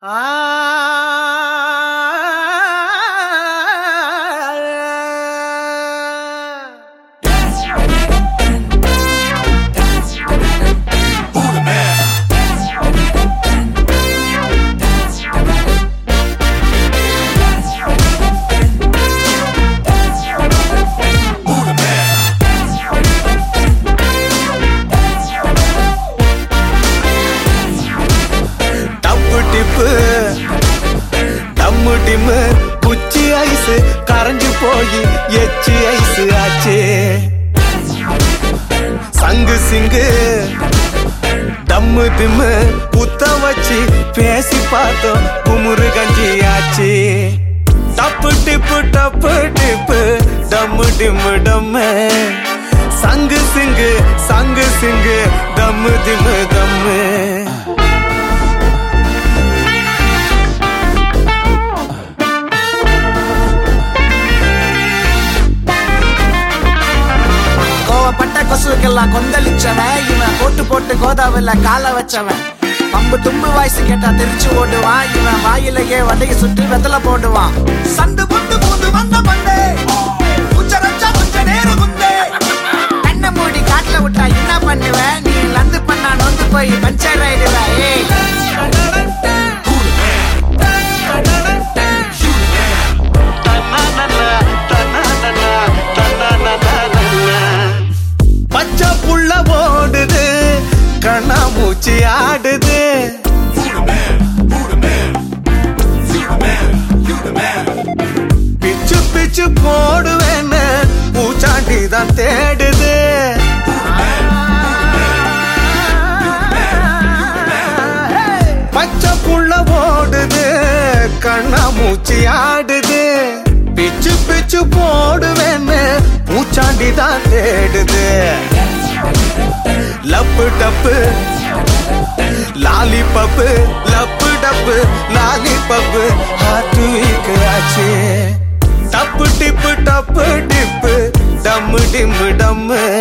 குச்சி ஐஸ் கரைஞ்சு போய் எச்சி ஐஸ் ஆச்சு. சங்கு சிங்கு தம்மு திம்மு புத்த வச்சு பேசி பார்த்தோம் குமுறு கஞ்சி ஆச்சு. டப்பு டிப்பு டப்பு டிப்பு டம்மு டிம்மு டம்மு சங்கு சிங்கு தம்மு திம்மு தம்மு. கொசுக்கெல்லாம் கொந்தளிச்சவன் இவன், போட்டு போட்டு கோதாவில கால வச்சவன். பம்பு தும்பு வாய்ஸ் கேட்டா தெரிச்சு ஓடுவான் இவன், வாயிலேயே வதைய சுற்றி வெத்தல போடுவான். சண்டு புண்டு பூந்து வந்த பண்டே உச்சரச்சா கொஞ்ச நேரம் குந்தே. கண்ணை மூடி காட்டுல விட்டா என்ன பண்ணுவேன், நீ லந்து பண்ணா நொந்து போய் பஞ்சர் ஆயிடுவேன். பச்சை புள்ள ஓடுது கண்ணா மூச்சி ஆடுது. பிச்சு பிச்சு போடுவேன்னு பூச்சாண்டி தான் தேடுது. பச்சை புள்ள ஓடுது கண்ணா மூச்சி ஆடுது. பிச்சு பிச்சு போடுவேன்னு பூச்சாண்டி தான் தேடுது. லப்பு டப்பு லாலிபப்பு லப்பு டப்பு லாலிபப்பு ஹார்ட் வீக் ஆச்சு. டப்பு டிப்பு டப்பு டிப்பு டம்மு டிம்மு டம்மு.